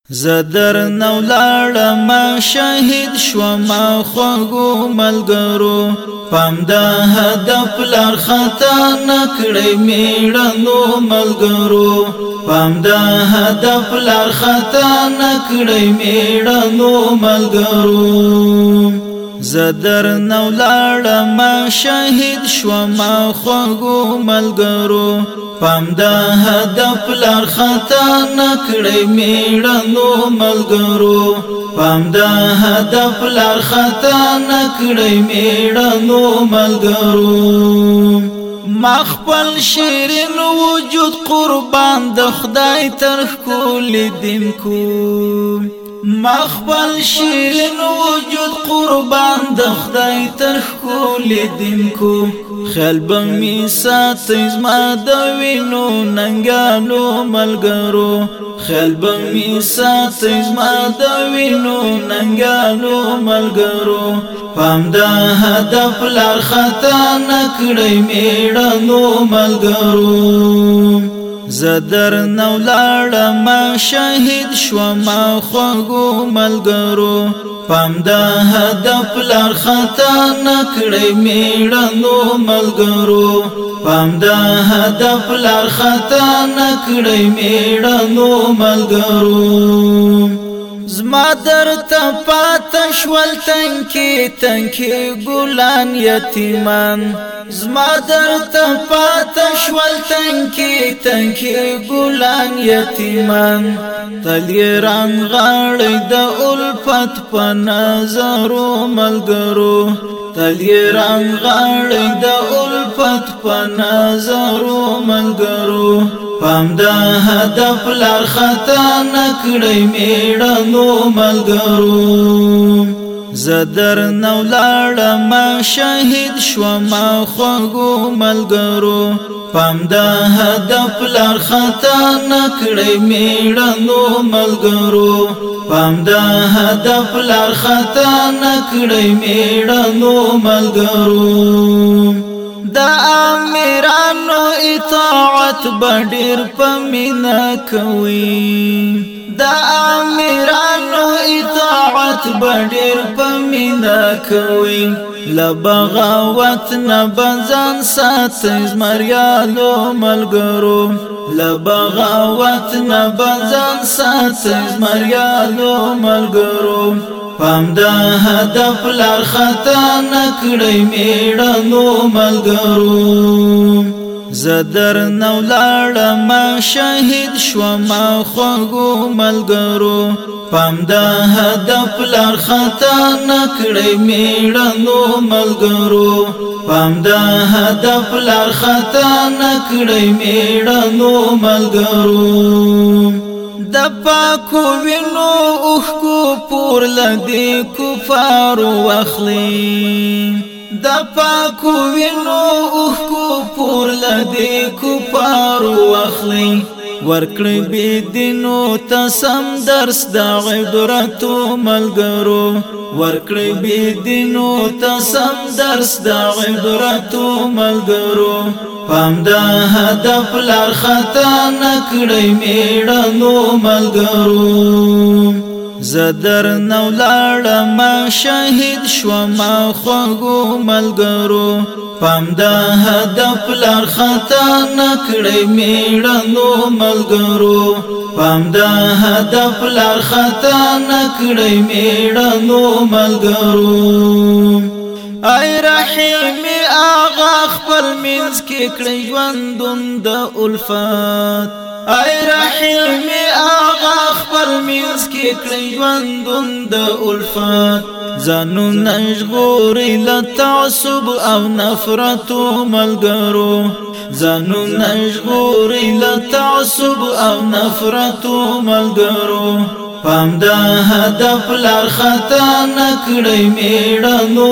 زدر نولاړم شهید شوم خوږو ملګرو پام د هدف لار خطا نکړې میړنو ملګرو پام د هدف لار خطا نکړې میړنو ملګرو زدر نولاړم شهید شوم خوږو ملګرو پام د هدف لار خطا نکړې میړنو ملګرو پام د هدف لار خطا نکړې میړنو ملګرو مخبل شیرین وجود قربان د خدای تر کول دین کو مخبل شیرین وجود قربان د خدای تر کول دین کو خیال بمی ساتي زما د وینو ننګانو ملګرو خیال بمی ساتي زما د وینو ننګانو ملګرو پام د هدف لار خطا نکړې میړنو ملګرو زدر نولاړم شهید شوم خوږو ملګرو پام د هدف لار خطا نکړې میړنو ملګرو پام د هدف لار خطا نکړې میړنو ملګرو زما درته پاته شول تنکی ګلان یتیمان زما درته پاته شول تنکی ګلان یتیمان تلی رنگ غاړې د الفت په نظرو ملګرو تلی رنگ غاړې د الفت په نظرو ملګرو پام د هدف لار خطا نکړې میړنو ملګرو زدر نولاړم شهید شوم خوږو ملګرو پام د هدف لار خطا نکړې میړنو ملګرو پام د هدف لار خطا نکړې میړنو ملګرو د امیرانو اطاعت بډیر پمینا کوي د امیرانو اطاعت بډیر پمینا کوي لبغاوت نه بنځان ساتي زمریالو ملګرو لبغاوت نه بنځان ساتي زمریالو ملګرو پام د هدف لار خطا نکړې میړنو ملګرو زدر نولاړم شهید شوم خوږو ملګرو پام د هدف لار خطا نکړې میړنو ملګرو پام د هدف لار خطا نکړې میړنو ملګرو د پاکو وینو اوښکو پور لدی کفار واخلي د پاکو وینو اوښکو پور لدی کفار واخلي ورکړې بی دینو تسم درس د عبرتو ملګرو ورکړې بی دینو تسم درس د عبرتو ملګرو پام د هدف لار خطا نکړې میړنو ملګرو زدر نولاړم شهید شوم خوږو ملګرو پام د هدف لار خطا نکړې میړنو ملګرو پام د هدف لار خطا نکړې میړنو ملګرو ای رحیم آغا خپل منځ کې کړی ژوندون د الفت ای رحیم آغا خپل منځ کې کړی ژوندون د الفت ځانو نژغوري له تعصب او نفرتو ملګرو ځانو نژغوري له تعصب او نفرتو ملګرو پام د هدف لار خطا نکړې میړنو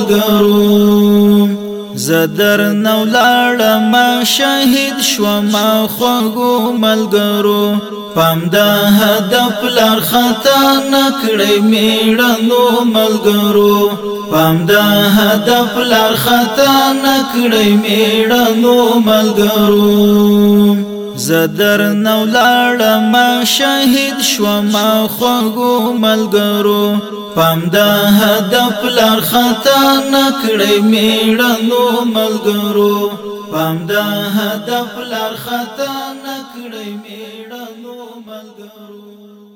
ملګرو زدر نولاړم شهید شوم خوږو ملګرو پام د هدف لار خطا نکړې میړنو ملګرو پام د هدف لار خطا نکړې میړنو ملګرو زدر نولاړم شهید شوم خوږو ملګرو پام د هدف لار خطا نکړې میړنو ملګرو پام د هدف لار خطا نکړې میړنو ملګرو